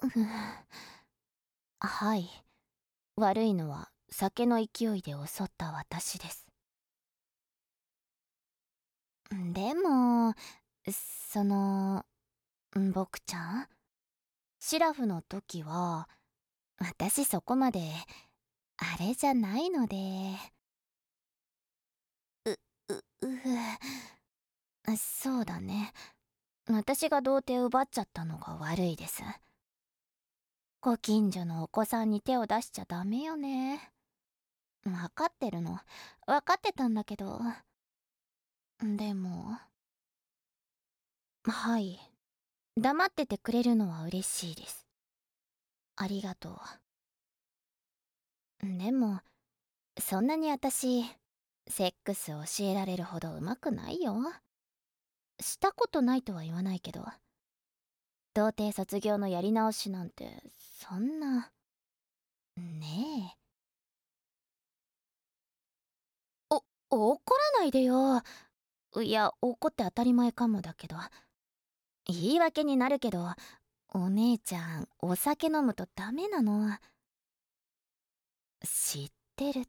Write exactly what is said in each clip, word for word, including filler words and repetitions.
はい。悪いのは酒の勢いで襲った私です。でも、その、僕ちゃん、シラフの時は、私そこまで、あれじゃないので。う、う、う、そうだね。私が童貞奪っちゃったのが悪いです。ご近所のお子さんに手を出しちゃダメよね。分かってるの。分かってたんだけど。でも。はい。黙っててくれるのは嬉しいです。ありがとう。でも、そんなに私、セックス教えられるほど上手くないよ。したことないとは言わないけど。童貞卒業のやり直しなんて、そんな。ねえ。お、怒らないでよ。いや、怒って当たり前かもだけど。言い訳になるけど、お姉ちゃん、お酒飲むとダメなの。知ってるって。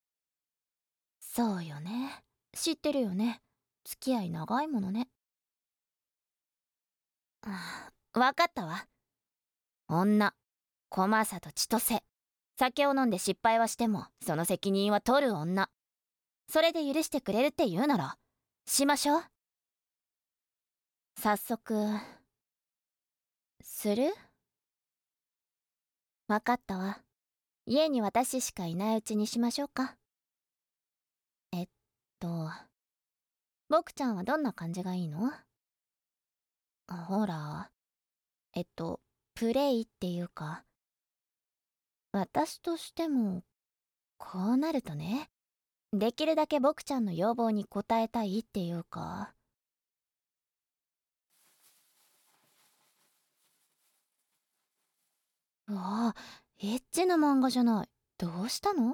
そうよね。知ってるよね。付き合い長いものね。ああ、わかったわ。女、駒里千歳。酒を飲んで失敗はしても、その責任は取る女。それで許してくれるって言うなら、しましょう。早速、する？わかったわ。家に私しかいないうちにしましょうか。えっと、僕ちゃんはどんな感じがいいの？ほら、えっと、プレイっていうか、私としても、こうなるとね、できるだけ僕ちゃんの要望に応えたいっていうか。わあ、エッチな漫画じゃない。どうしたの？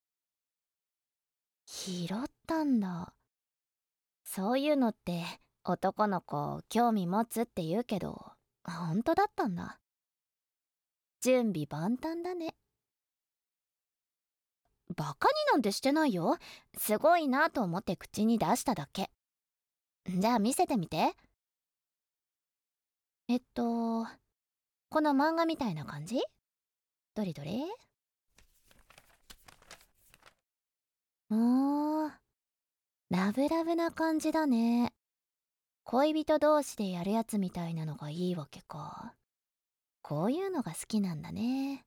拾ったんだ。そういうのって男の子興味持つって言うけど、本当だったんだ。準備万端だね。バカになんてしてないよ。すごいなと思って口に出しただけ。じゃあ見せてみて。えっと、この漫画みたいな感じ？どれどれ？おー、ラブラブな感じだね。恋人同士でやるやつみたいなのがいいわけか。こういうのが好きなんだね。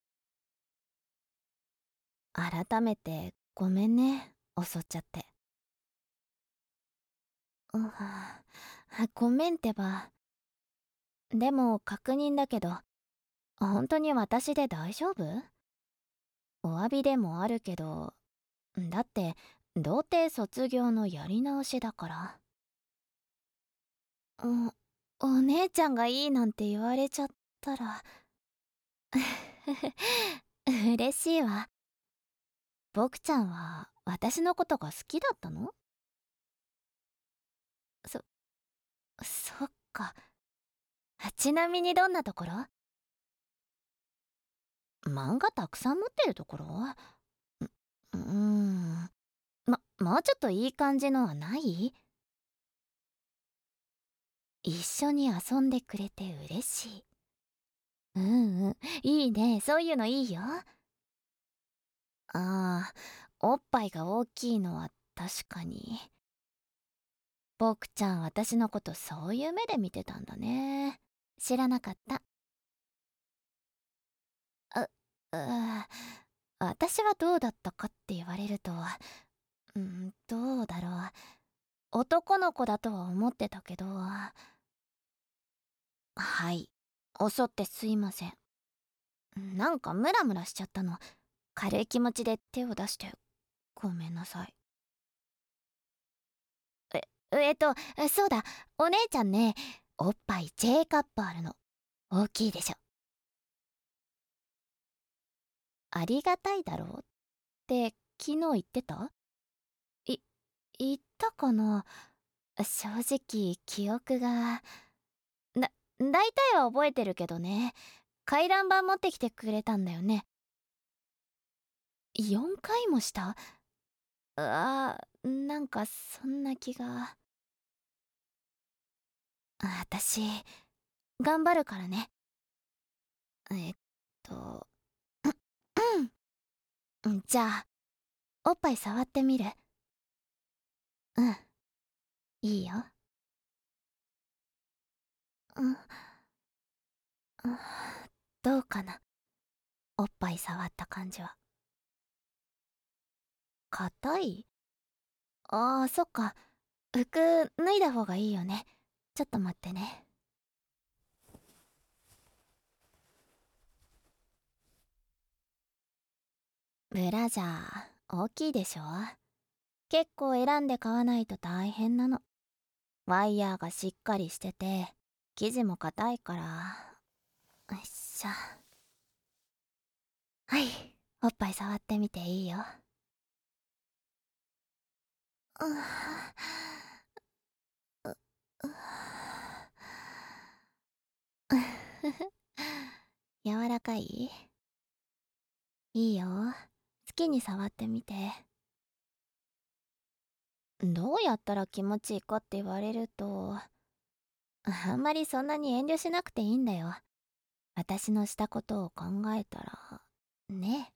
改めてごめんね、襲っちゃって。うはあ、ごめんってば。でも確認だけど、本当に私で大丈夫？お詫びでもあるけど、だって童貞卒業のやり直しだから。お、お姉ちゃんがいいなんて言われちゃったら嬉しいわ。僕ちゃんは私のことが好きだったの？そ、そっか。ちなみにどんなところ？漫画たくさん持ってるところ？う、うーん。ま、もうちょっといい感じのはない？一緒に遊んでくれて嬉しい。うんうん。いいね。そういうのいいよ。ああ、おっぱいが大きいのは確かに。僕ちゃん私のことそういう目で見てたんだね。知らなかった。う、うー私はどうだったかって言われると、うん、どうだろう。男の子だとは思ってたけど。はい。襲ってすいません。なんかムラムラしちゃったの。軽い気持ちで手を出して。ごめんなさい。え、えっと、そうだ。お姉ちゃんね、おっぱい J カップあるの。大きいでしょ。ありがたいだろうって昨日言ってた？い、言ったかな？正直記憶が。だ、 大体は覚えてるけどね。回覧板持ってきてくれたんだよね。よんかいもした？うわー、なんかそんな気が。私頑張るからね。えっとうんじゃあおっぱい触ってみる？うん、いいよ。うん、うん、どうかな、おっぱい触った感じは。硬い？あーそっか、服脱いだ方がいいよね。ちょっと待ってね。ブラジャー大きいでしょ。結構選んで買わないと大変なの。ワイヤーがしっかりしてて生地も硬いから。よいしょ。はい、おっぱい触ってみていいよ。うう柔らかい？いいよ、好きに触ってみて。どうやったら気持ちいいかって言われると、あんまりそんなに遠慮しなくていいんだよ。私のしたことを考えたらね。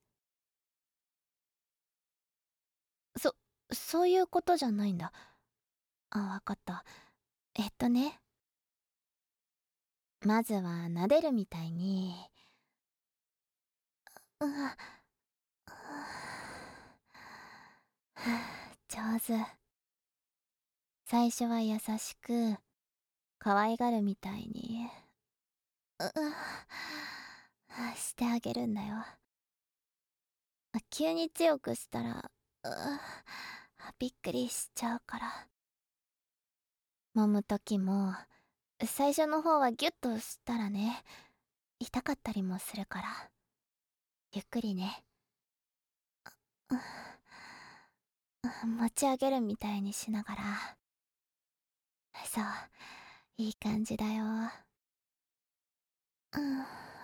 そそういうことじゃないんだ。あ、わかった。えっとね、まずは撫でるみたいに。うわ上手。最初は優しく可愛がるみたいにうわしてあげるんだよ。急に強くしたらうわびっくりしちゃうから。揉む時も最初の方はギュッとしたらね、痛かったりもするから、ゆっくりね。持ち上げるみたいにしながら。そう、いい感じだよ。うん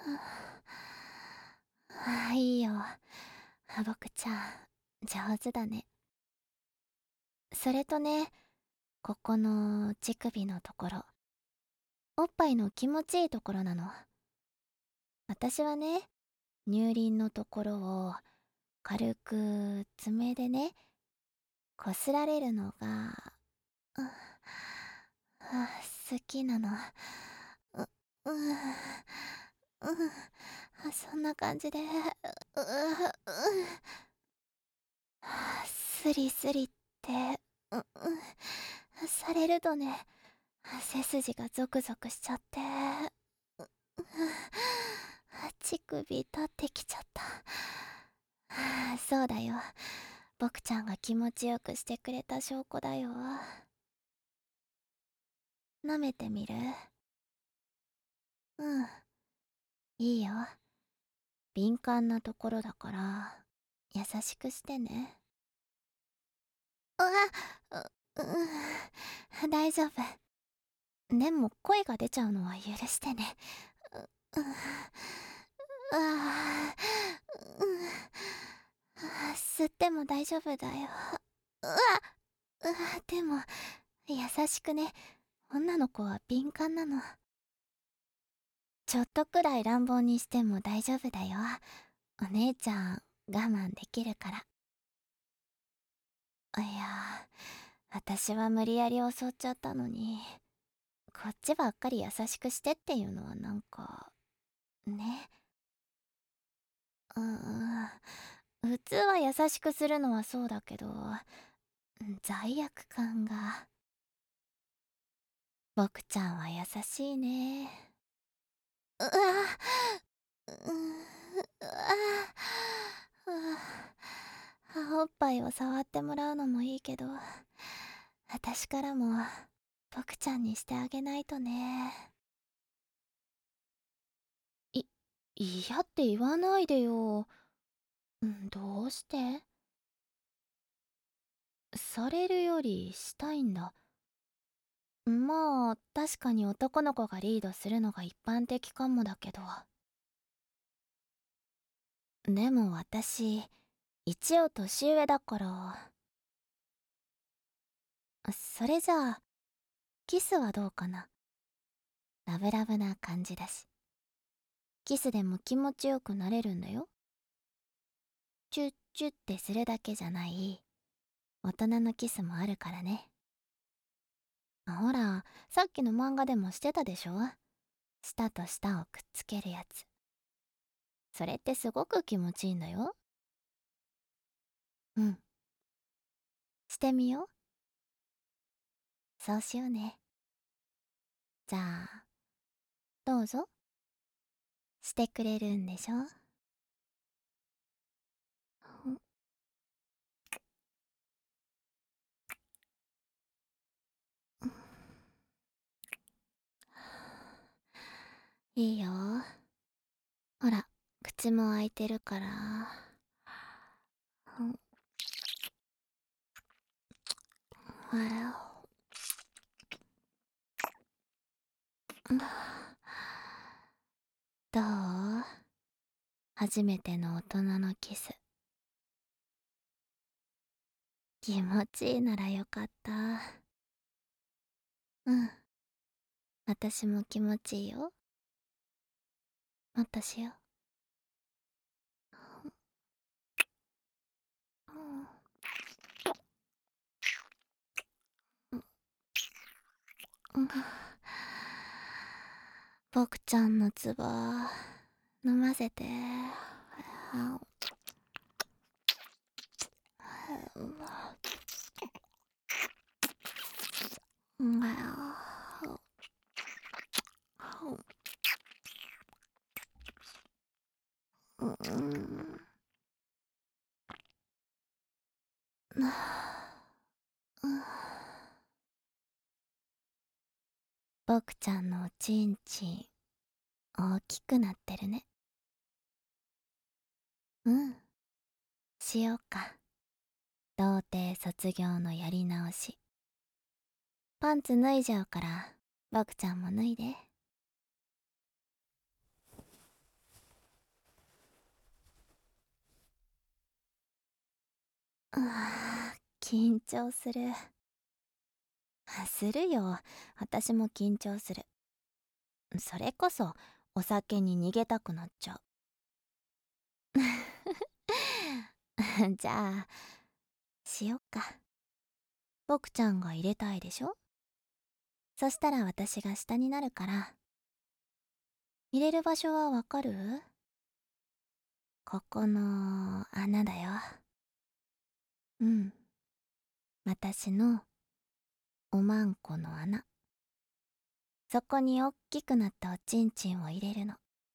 あ、いいよ、僕ちゃん上手だね。それとね、ここの乳首のところ、おっぱいの気持ちいいところなの。私はね、乳輪のところを軽く爪でね、こすられるのが、うあ好きなの。う、うん、うん、そんな感じで、う、う、スリスリって、う、う、されるとね、背筋がゾクゾクしちゃって、う、う、乳首立ってきちゃった。そうだよ、僕ちゃんが気持ちよくしてくれた証拠だよ。舐めてみる？うん、いいよ。敏感なところだから優しくしてね。うわっ、う、うん、大丈夫。でも声が出ちゃうのは許してね。う、う、あー、うん、吸っても大丈夫だよ。うわうわでも優しくね。女の子は敏感なの。ちょっとくらい乱暴にしても大丈夫だよ。お姉ちゃん我慢できるから。いや、私は無理やり襲っちゃったのに、こっちばっかり優しくしてっていうのはなんかね。うん、普通は優しくするのはそうだけど、罪悪感が。僕ちゃんは優しいね。うわううわおっぱいを触ってもらうのもいいけど、私からも僕ちゃんにしてあげないとね。い嫌って言わないでよ。どうして？されるよりしたいんだ。 まあ確かに男の子がリードするのが一般的かもだけど、でも私一応年上だから。それじゃあキスはどうかな。ラブラブな感じだし、キスでも気持ちよくなれるんだよ。チュッチュッってするだけじゃない大人のキスもあるからね。ほら、さっきの漫画でもしてたでしょ。舌と舌をくっつけるやつ。それってすごく気持ちいいんだよ。うん。してみよう。そうしようね。じゃあ、どうぞ。してくれるんでしょ。いいよ。ほら、口も開いてるから。うん。どう？初めての大人のキス。気持ちいいならよかった。うん。私も気持ちいいよ。もっとしよう。うん。僕ちゃんのつぼ飲ませて。僕ちゃんのおちんちん大きくなってるね。うん、しようか。童貞卒業のやり直し。パンツ脱いじゃうから僕ちゃんも脱いで。うわ、緊張する。するよ、私も緊張する。それこそお酒に逃げたくなっちゃう。じゃあしよっか。僕ちゃんが入れたいでしょ。そしたら私が下になるから。入れる場所はわかる？ここの穴だよ。うん、私のおまんこの穴。そこにおっきくなったおちんちんを入れるの。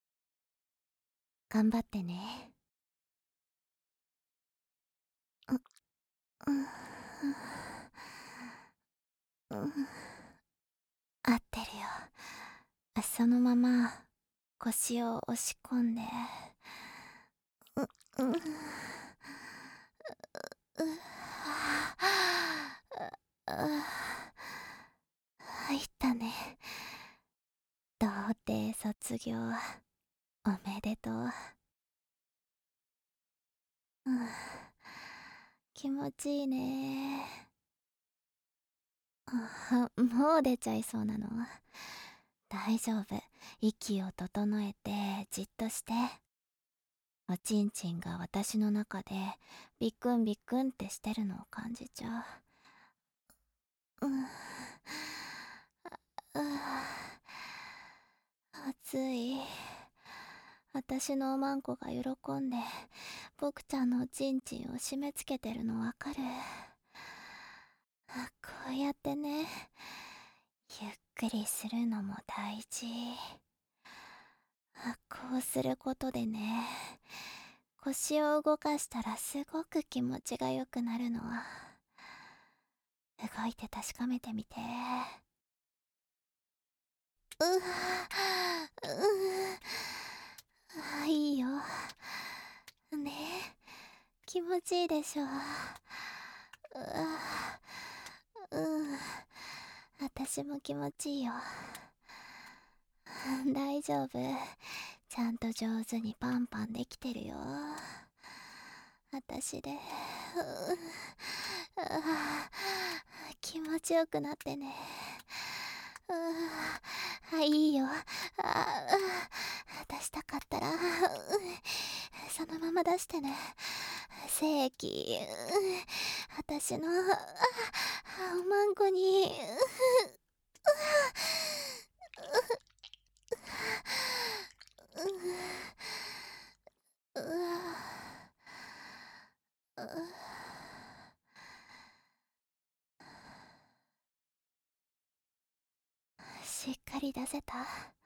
頑張ってね。う、うん、うん、合ってるよ。そのまま腰を押し込んで。う、うん、う、う、入ったね。童貞卒業おめでとう。うん、気持ちいいね。あ、もう出ちゃいそうなの？大丈夫。息を整えてじっとして。おちんちんが私の中でビックンビックンってしてるのを感じちゃう。うん、暑い。私のおまんこが喜んで僕ちゃんのおちんちんを締め付けてるのわかる？こうやってね、ゆっくりするのも大事。こうすることでね、腰を動かしたらすごく気持ちが良くなるの。動いて確かめてみて。うわ、うわ、いいよね。気持ちいいでしょ。うわ、うん、 私も気持ちいいよ。大丈夫。ちゃんと上手にパンパンできてるよ。私で、うあ気持ちよくなってね。うあいいよ。あ出したかったら、そのまま出してね。精液、私の、あおまんこに、うわしっかり出せた。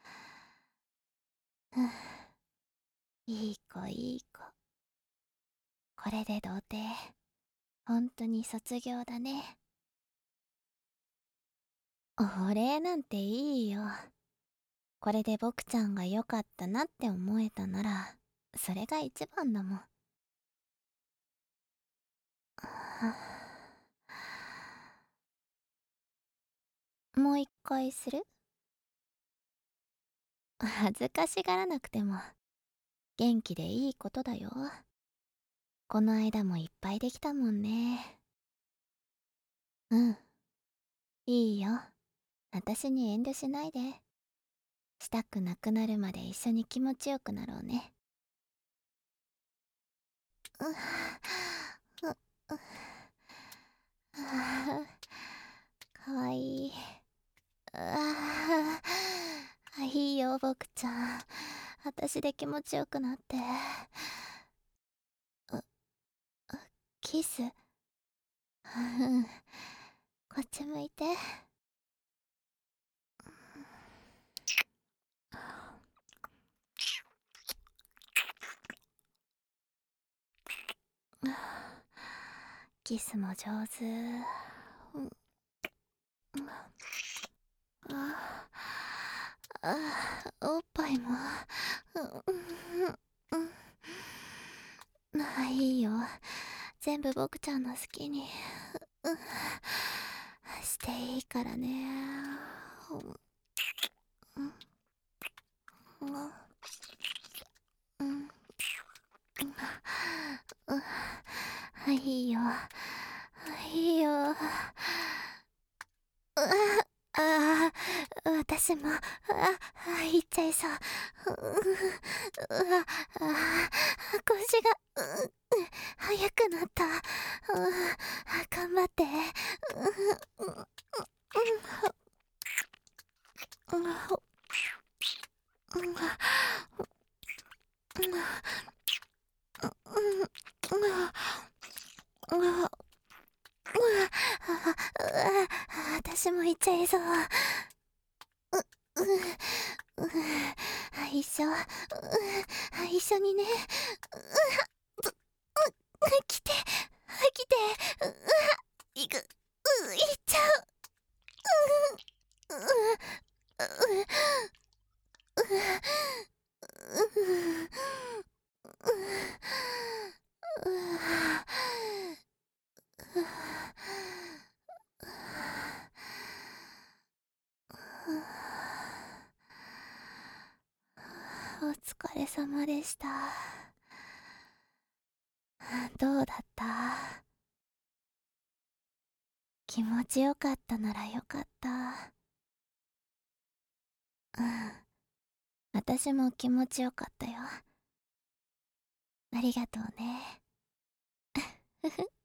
うんいい子いい子。これで童貞ほんとに卒業だね。お礼なんていいよ。これで僕ちゃんが良かったなって思えたならそれが一番だもん。もう一回する？恥ずかしがらなくても元気でいいことだよ。この間もいっぱいできたもんね。うんいいよ。私に遠慮しないで。したくなくなるまで一緒に気持ちよくなろうね。うううあかわいい。ああいいよ僕ちゃん。私で気持ちよくなって。うキスうんこっち向いて。キスも上手。うんああおっぱいもうんうんあいいよ。全部僕ちゃんの好きにうんしていいからね。うんうんうんうんいいよいいよ。うわああ私もああ言っちゃいそう。うわあ腰がう速くなった。う頑張って。ううう私も言っちゃいそう。うう一緒一緒にね。来て来て行く行っちゃう。お疲れ様でした。どうだった？気持ちよかったならよかった。うん私も気持ちよかったよ。ありがとうね。ふふ